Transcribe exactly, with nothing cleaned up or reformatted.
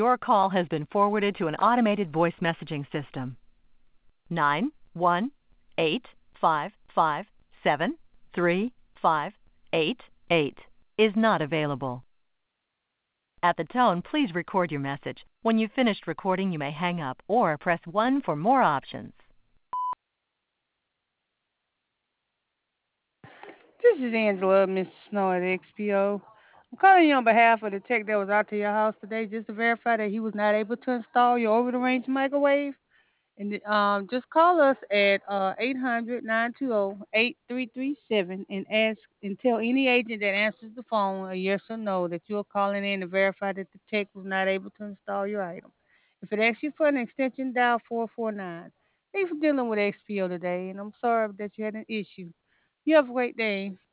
Your call has been forwarded to an automated voice messaging system. Nine one eight five five seven three five eight eight is not available. At the tone, please record your message. When you've finished recording, you may hang up or press one for more options. This is Angela, Mister Snow at X P O. I'm calling you on behalf of the tech that was out to your house today just to verify that he was not able to install your over the range microwave. And um, just call us at uh, eight hundred and ask and tell any agent that answers the phone a yes or no that you're calling in to verify that the tech was not able to install your item. If it asks you for an extension, dial four four nine. Thanks for dealing with X P O today, and I'm sorry that you had an issue. You have a great day.